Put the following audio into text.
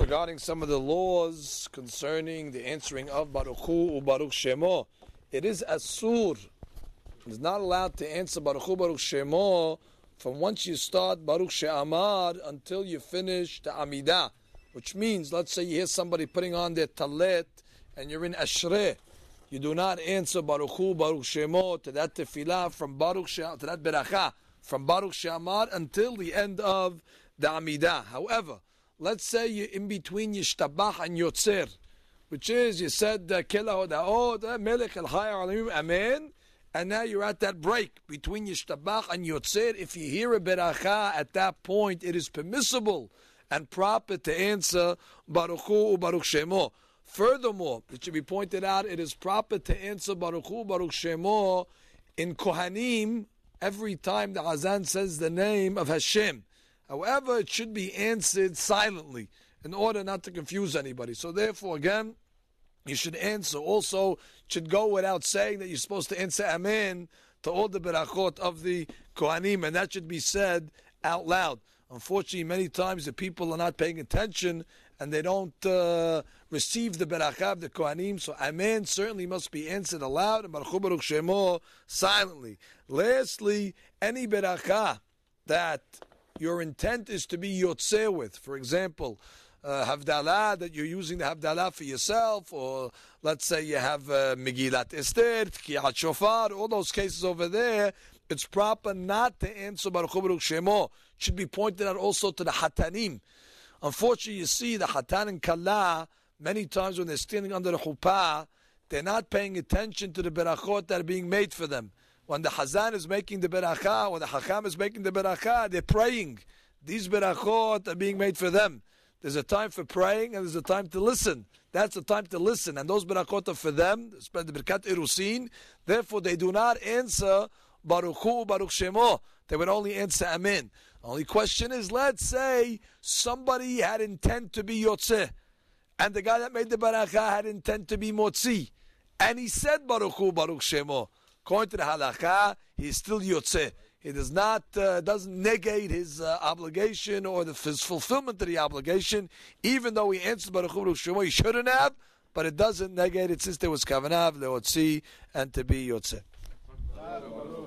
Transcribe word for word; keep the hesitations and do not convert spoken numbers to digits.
regarding some of the laws concerning the answering of Baruch Hu u Baruch Shemo. It is asur. It's not allowed to answer Baruch Hu Baruch Shemo from once you start Baruch She'amar until you finish the Amidah. Which means, let's say you hear somebody putting on their talit and you're in Ashrei. You do not answer Baruch Hu Baruch Shemo to that tefillah from Baruch She, to that beracha from Baruch She'amar until the end of the Amidah. However, let's say you're in between Yishtabach and Yotzer, which is, you said, Kela Hoda'ot, Melech El Chai Alamim, Amen, and now you're at that break between Yishtabach and Yotzer. If you hear a beracha at that point, it is permissible and proper to answer Baruch Hu Baruch Shemo. Furthermore, it should be pointed out, it is proper to answer Baruch Hu Baruch Shemo in Kohanim every time the Azan says the name of Hashem. However, it should be answered silently in order not to confuse anybody. So therefore, again, you should answer. Also, it should go without saying that you're supposed to answer Amen to all the berachot of the Kohanim, and that should be said out loud. Unfortunately, many times the people are not paying attention and they don't uh, receive the beracha of the Kohanim. So Amen certainly must be answered aloud and Baruch Hu Baruch Shemo silently. Lastly, any beracha that your intent is to be yotzeh with, for example, uh, Havdalah, that you're using the Havdalah for yourself, or let's say you have uh, Megillat Esther, Tkiyat Shofar, all those cases over there, it's proper not to answer Baruch Hu Baruch Shemo. It should be pointed out also to the Hatanim. Unfortunately, you see the Hatan and Kala, many times when they're standing under the Chuppah, they're not paying attention to the berachot that are being made for them. When the Hazan is making the beracha, when the Hakam is making the beracha, they're praying. These berachot are being made for them. There's a time for praying and there's a time to listen. That's the time to listen. And those berachot are for them, the Birkat Irusin. Therefore, they do not answer Baruch Hu, Baruch Shemo. They would only answer Amen. The only question is, let's say somebody had intent to be Yotzeh, and the guy that made the beracha had intent to be Motzi, and he said Baruch Hu, Baruch Shemo. According to the halakha, he is still yotzeh. He does not, uh, doesn't negate his uh, obligation or the, his fulfillment of the obligation, even though he answered Baruch Hu Baruch Shemo. He shouldn't have, but it doesn't negate it since there was kavanav leotzi and to be yotzeh.